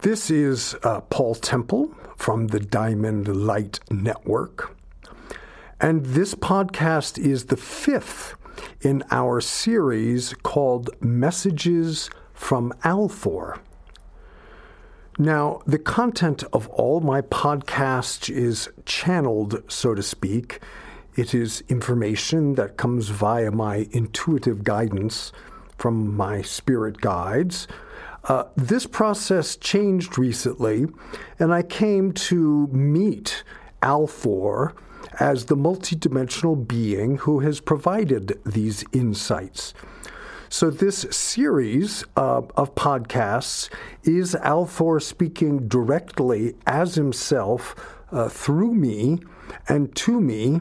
This is Paul Temple from the Diamond Light Network. And this podcast is the fifth in our series called Messages from Althor. Now, the content of all my podcasts is channeled, so to speak. It is information that comes via my intuitive guidance from my spirit guides. This process changed recently, and I came to meet Althor as the multidimensional being who has provided these insights. So this series of podcasts is Althor speaking directly as himself through me and to me.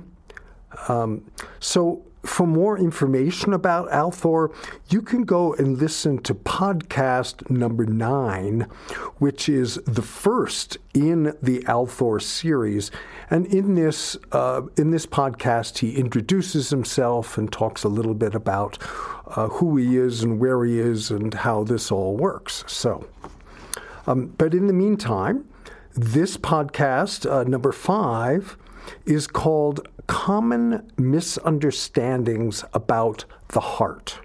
So for more information about Althor, you can go and listen to podcast number 9, which is the first in the Althor series. And in this podcast, he introduces himself and talks a little bit about who he is and where he is and how this all works. So, but in the meantime, this podcast, number 5, is called Common Misunderstandings About the Heart.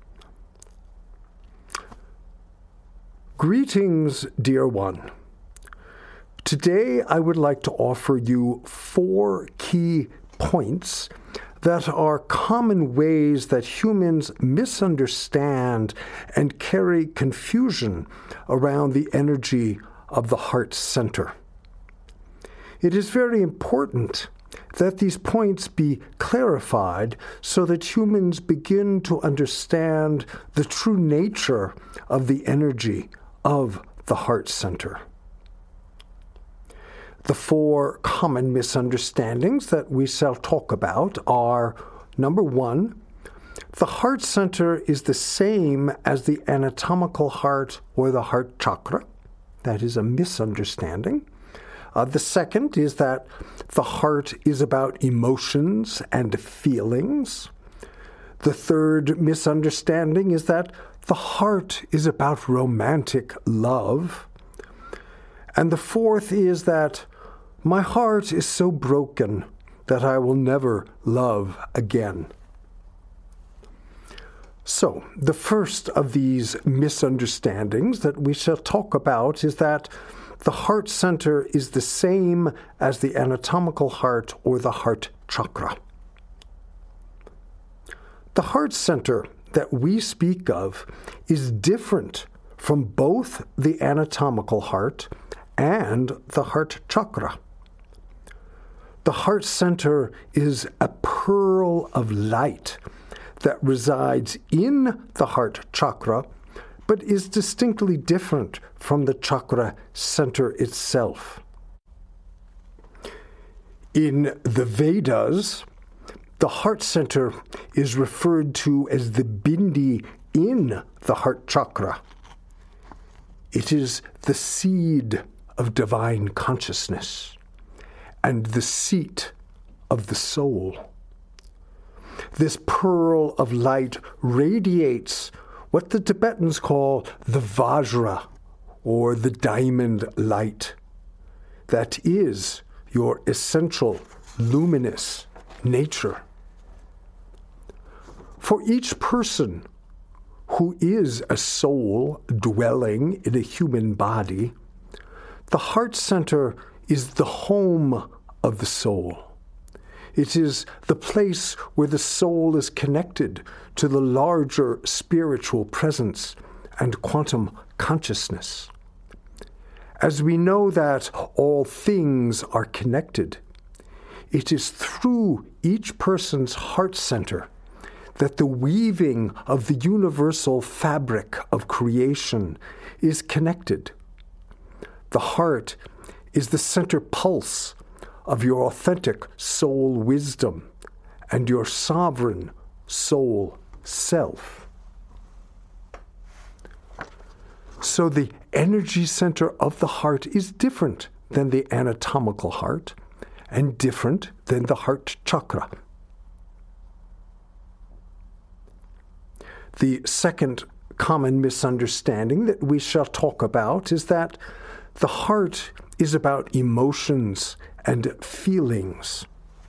Greetings, dear one. Today I would like to offer you 4 key points that are common ways that humans misunderstand and carry confusion around the energy of the heart center. It is very important that these points be clarified so that humans begin to understand the true nature of the energy of the heart center. The 4 common misunderstandings that we shall talk about are, number 1, the heart center is the same as the anatomical heart or the heart chakra. That is a misunderstanding. The second is that the heart is about emotions and feelings. The third misunderstanding is that the heart is about romantic love. And the fourth is that my heart is so broken that I will never love again. So, the first of these misunderstandings that we shall talk about is that the heart center is the same as the anatomical heart or the heart chakra. The heart center that we speak of is different from both the anatomical heart and the heart chakra. The heart center is a pearl of light that resides in the heart chakra, but is distinctly different from the chakra center itself. In the Vedas, the heart center is referred to as the bindi in the heart chakra. It is the seed of divine consciousness and the seat of the soul. This pearl of light radiates what the Tibetans call the Vajra, or the diamond light. That is your essential, luminous nature. For each person who is a soul dwelling in a human body, the heart center is the home of the soul. It is the place where the soul is connected to the larger spiritual presence and quantum consciousness. As we know that all things are connected, it is through each person's heart center that the weaving of the universal fabric of creation is connected. The heart is the center pulse of your authentic soul wisdom and your sovereign soul self. So the energy center of the heart is different than the anatomical heart and different than the heart chakra. The second common misunderstanding that we shall talk about is that the heart is about emotions and feelings.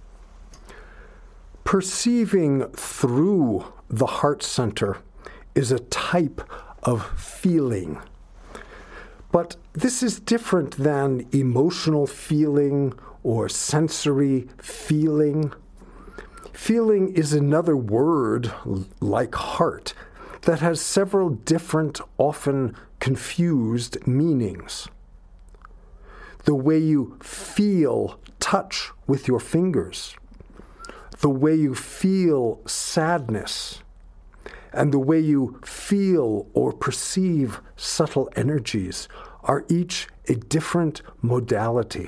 Perceiving through the heart center is a type of feeling. But this is different than emotional feeling or sensory feeling. Feeling is another word, like heart, that has several different, often confused meanings. The way you feel touch with your fingers, the way you feel sadness, and the way you feel or perceive subtle energies are each a different modality.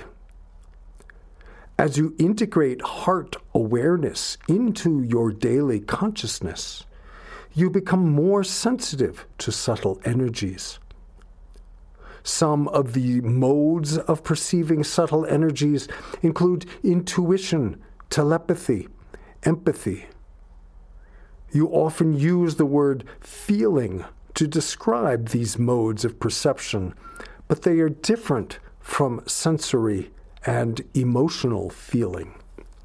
As you integrate heart awareness into your daily consciousness, you become more sensitive to subtle energies. Some of the modes of perceiving subtle energies include intuition, telepathy, empathy. You often use the word feeling to describe these modes of perception, but they are different from sensory and emotional feeling.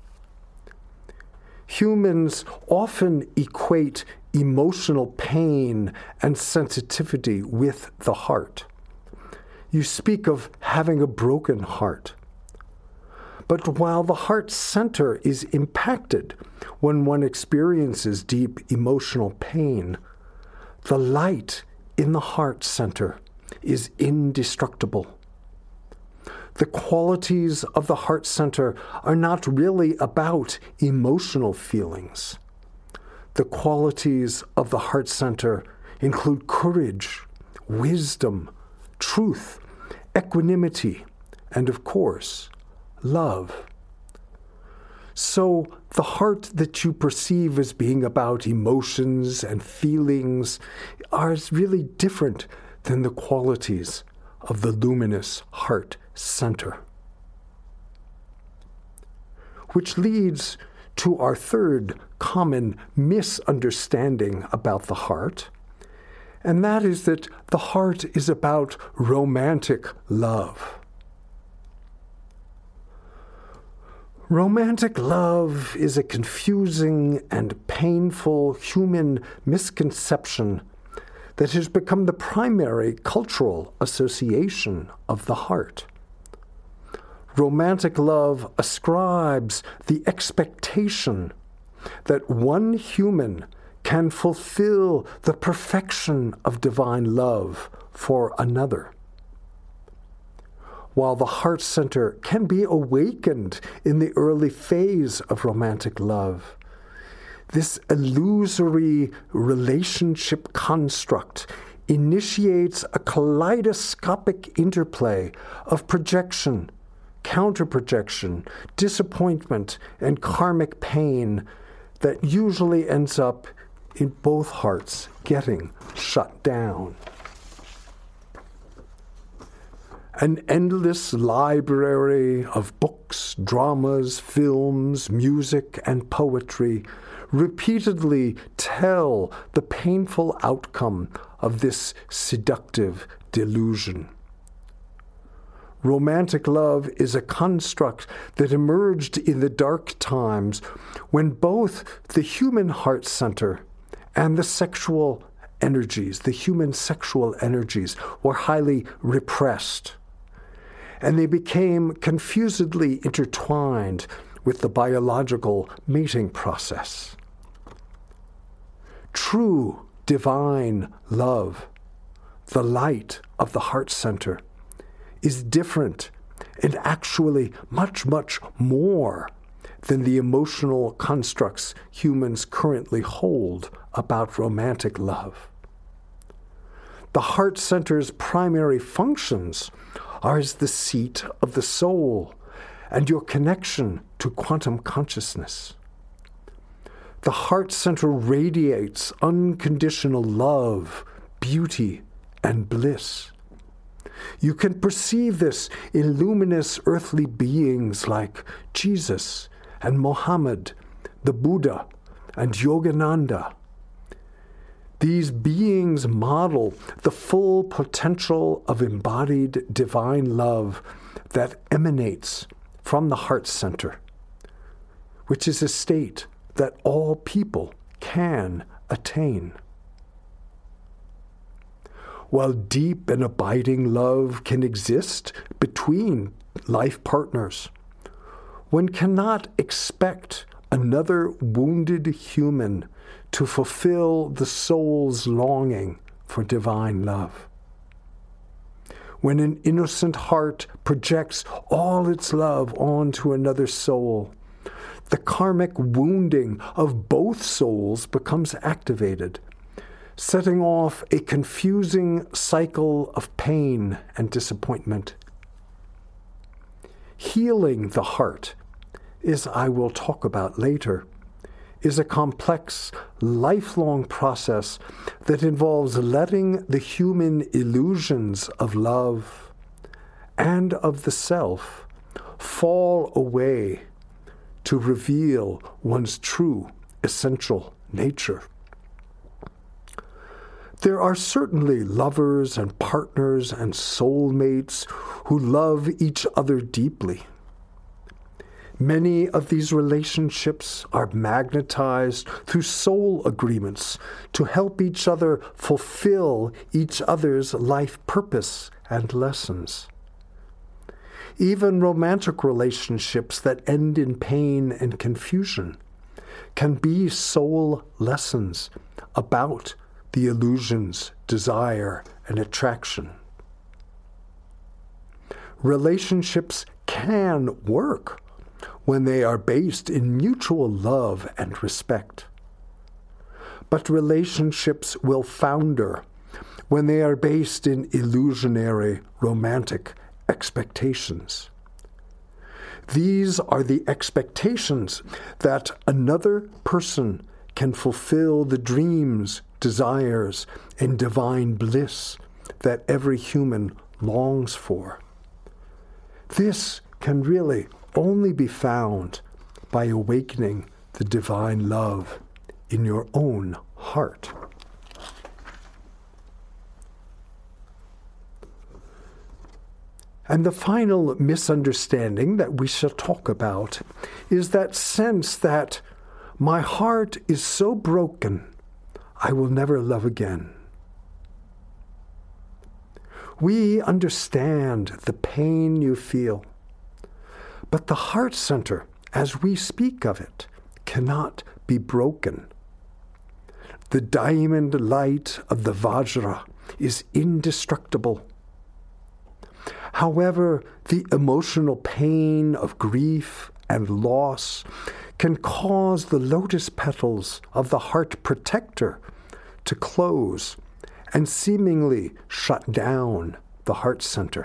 Humans often equate emotional pain and sensitivity with the heart. You speak of having a broken heart. But while the heart center is impacted when one experiences deep emotional pain, the light in the heart center is indestructible. The qualities of the heart center are not really about emotional feelings. The qualities of the heart center include courage, wisdom, truth, equanimity, and of course, love. So the heart that you perceive as being about emotions and feelings are really different than the qualities of the luminous heart center. Which leads to our third common misunderstanding about the heart, and that is that the heart is about romantic love. Romantic love is a confusing and painful human misconception that has become the primary cultural association of the heart. Romantic love ascribes the expectation that one human can fulfill the perfection of divine love for another. While the heart center can be awakened in the early phase of romantic love, this illusory relationship construct initiates a kaleidoscopic interplay of projection, counterprojection, disappointment, and karmic pain that usually ends up in both hearts getting shut down. An endless library of books, dramas, films, music, and poetry repeatedly tell the painful outcome of this seductive delusion. Romantic love is a construct that emerged in the dark times when both the human heart center and the sexual energies, the human sexual energies, were highly repressed. And they became confusedly intertwined with the biological mating process. True divine love, the light of the heart center, is different and actually much, much more than the emotional constructs humans currently hold about romantic love. The heart center's primary functions are as the seat of the soul and your connection to quantum consciousness. The heart center radiates unconditional love, beauty, and bliss. You can perceive this in luminous earthly beings like Jesus and Mohammed, the Buddha, and Yogananda. These beings model the full potential of embodied divine love that emanates from the heart center, which is a state that all people can attain. While deep and abiding love can exist between life partners, one cannot expect another wounded human to fulfill the soul's longing for divine love. When an innocent heart projects all its love onto another soul, the karmic wounding of both souls becomes activated, setting off a confusing cycle of pain and disappointment. Healing the heart, as I will talk about later, is a complex, lifelong process that involves letting the human illusions of love and of the self fall away to reveal one's true, essential nature. There are certainly lovers and partners and soulmates who love each other deeply. Many of these relationships are magnetized through soul agreements to help each other fulfill each other's life purpose and lessons. Even romantic relationships that end in pain and confusion can be soul lessons about the illusions, desire, and attraction. Relationships can work when they are based in mutual love and respect. But relationships will founder when they are based in illusionary romantic expectations. These are the expectations that another person can fulfill the dreams, desires, and divine bliss that every human longs for. This can really only be found by awakening the divine love in your own heart. And the final misunderstanding that we shall talk about is that sense that my heart is so broken, I will never love again. We understand the pain you feel, but the heart center, as we speak of it, cannot be broken. The diamond light of the Vajra is indestructible. However, the emotional pain of grief and loss can cause the lotus petals of the heart protector to close and seemingly shut down the heart center.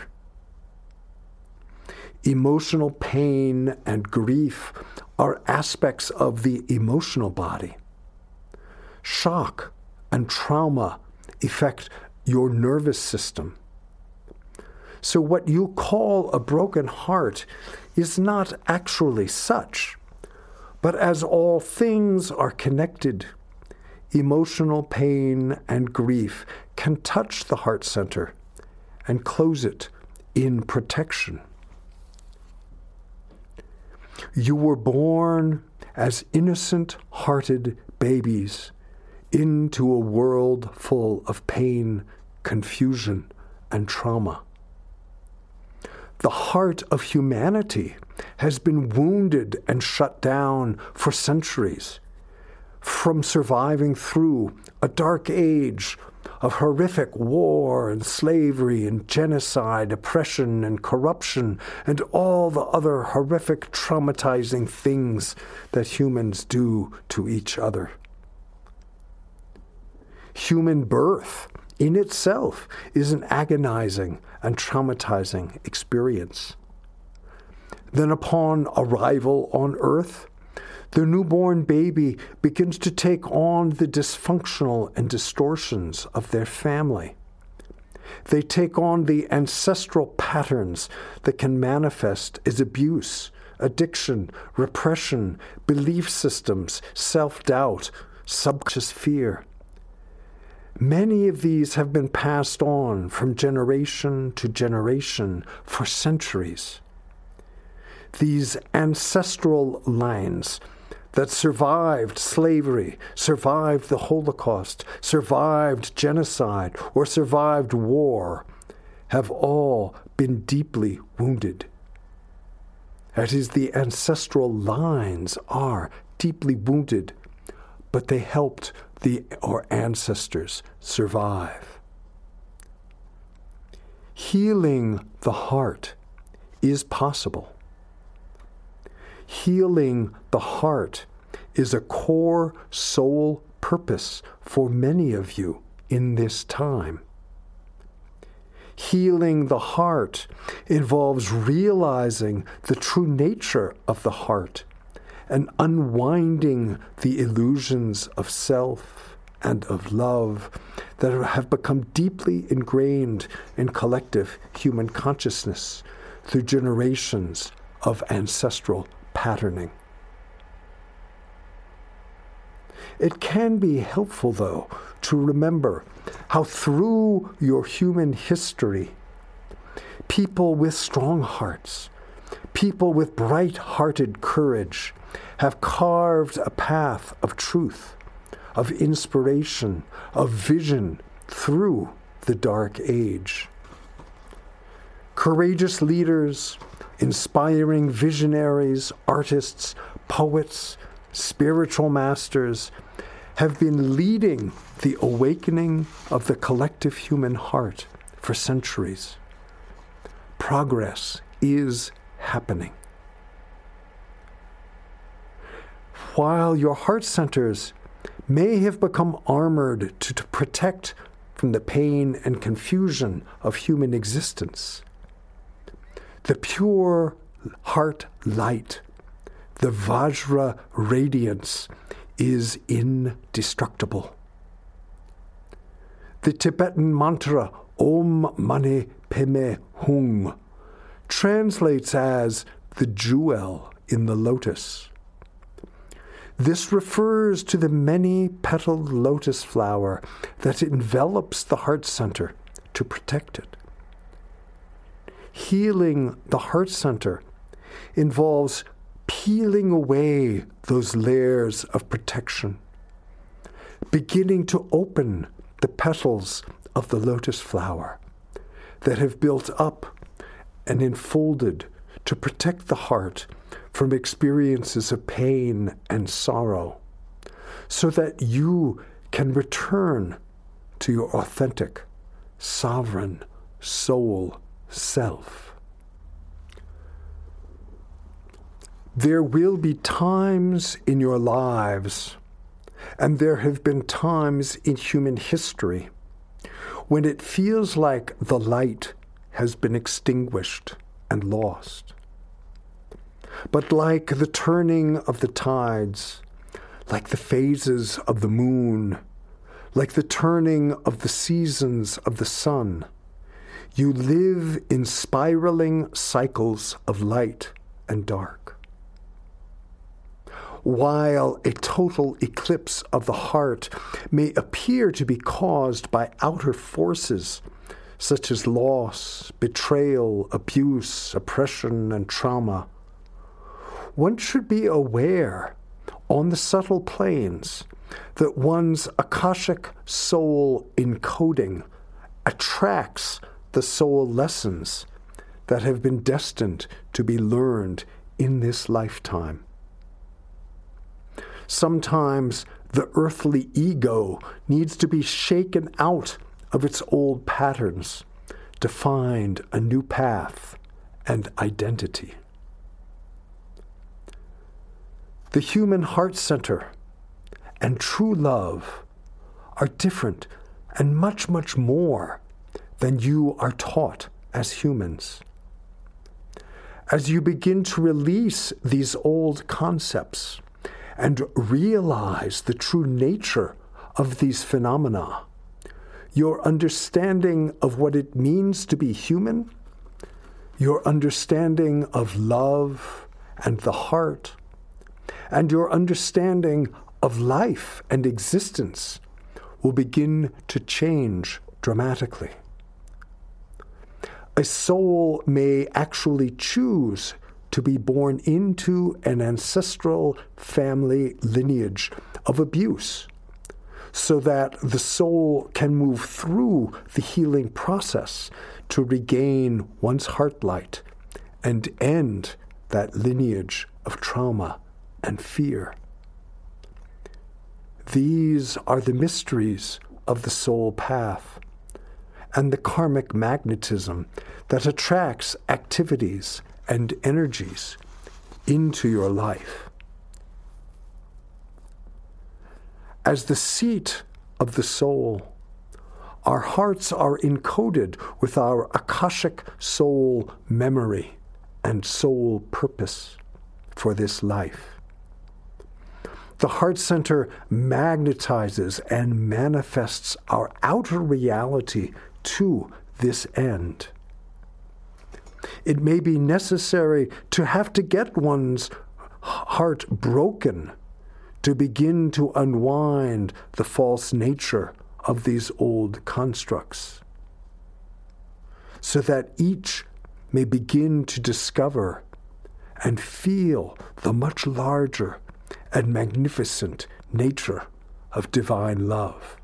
Emotional pain and grief are aspects of the emotional body. Shock and trauma affect your nervous system. So what you call a broken heart is not actually such, but as all things are connected, emotional pain and grief can touch the heart center and close it in protection. You were born as innocent-hearted babies into a world full of pain, confusion, and trauma. The heart of humanity has been wounded and shut down for centuries, from surviving through a dark age of horrific war and slavery and genocide, oppression and corruption, and all the other horrific, traumatizing things that humans do to each other. Human birth in itself is an agonizing and traumatizing experience. Then upon arrival on earth, the newborn baby begins to take on the dysfunctional and distortions of their family. They take on the ancestral patterns that can manifest as abuse, addiction, repression, belief systems, self-doubt, subconscious fear. Many of these have been passed on from generation to generation for centuries. These ancestral lines that survived slavery, survived the Holocaust, survived genocide, or survived war, have all been deeply wounded. That is, the ancestral lines are deeply wounded, but they helped our ancestors survive. Healing the heart is possible. Healing the heart is a core soul purpose for many of you in this time. Healing the heart involves realizing the true nature of the heart and unwinding the illusions of self and of love that have become deeply ingrained in collective human consciousness through generations of ancestral patterning. It can be helpful, though, to remember how through your human history, people with strong hearts, people with bright-hearted courage, have carved a path of truth, of inspiration, of vision through the dark age. Courageous leaders, inspiring visionaries, artists, poets, spiritual masters have been leading the awakening of the collective human heart for centuries. Progress is happening. While your heart centers may have become armored to protect from the pain and confusion of human existence, the pure heart light, the Vajra radiance, is indestructible. The Tibetan mantra Om Mani Padme Hum translates as the jewel in the lotus. This refers to the many-petaled lotus flower that envelops the heart center to protect it. Healing the heart center involves peeling away those layers of protection, beginning to open the petals of the lotus flower that have built up and enfolded to protect the heart from experiences of pain and sorrow, so that you can return to your authentic, sovereign soul self. There will be times in your lives, and there have been times in human history, when it feels like the light has been extinguished and lost. But like the turning of the tides, like the phases of the moon, like the turning of the seasons of the sun, you live in spiraling cycles of light and dark. While a total eclipse of the heart may appear to be caused by outer forces such as loss, betrayal, abuse, oppression, and trauma, one should be aware on the subtle planes that one's Akashic soul encoding attracts the soul lessons that have been destined to be learned in this lifetime. Sometimes the earthly ego needs to be shaken out of its old patterns to find a new path and identity. The human heart center and true love are different and much, much more than you are taught as humans. As you begin to release these old concepts and realize the true nature of these phenomena, your understanding of what it means to be human, your understanding of love and the heart, and your understanding of life and existence will begin to change dramatically. A soul may actually choose to be born into an ancestral family lineage of abuse, so that the soul can move through the healing process to regain one's heart light and end that lineage of trauma and fear. These are the mysteries of the soul path and the karmic magnetism that attracts activities and energies into your life. As the seat of the soul, our hearts are encoded with our Akashic soul memory and soul purpose for this life. The heart center magnetizes and manifests our outer reality to this end. It may be necessary to have to get one's heart broken to begin to unwind the false nature of these old constructs, so that each may begin to discover and feel the much larger and magnificent nature of divine love.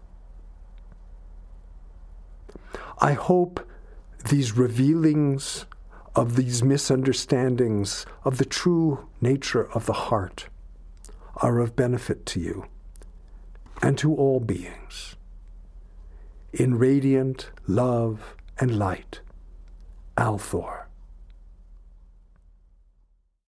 I hope these revealings of these misunderstandings of the true nature of the heart are of benefit to you and to all beings. In radiant love and light, Althor.